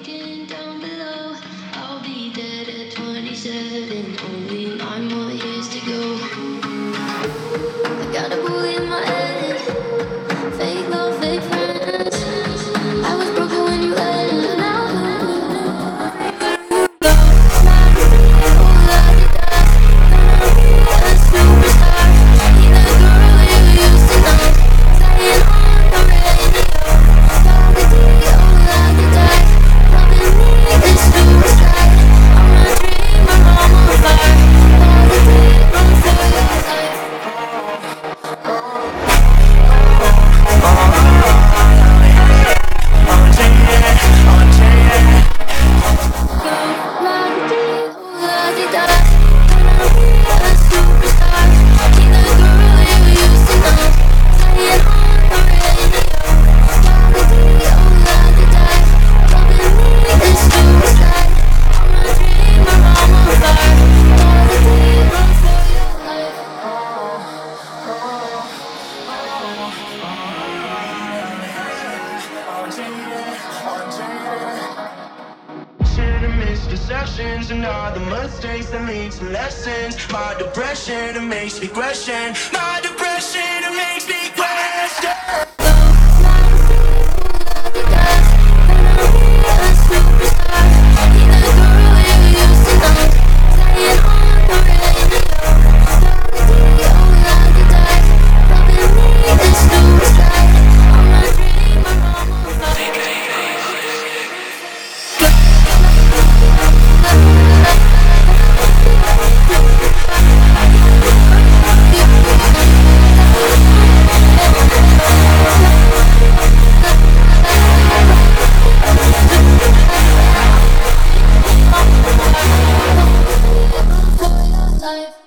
looking down below. I'll be dead at 27, only 9 more years to go. I got a bully in my head, fake love, fake friends. I was broken when you left. Now a superstar, be the girl you used to know. Saying on the radio, loving me is suicide. I'm a dreamer, I'm on fire. Run for your life. Misconceptions and all the mistakes that lead to lessons. My depression, it makes me question. My depression, it makes me question. Life.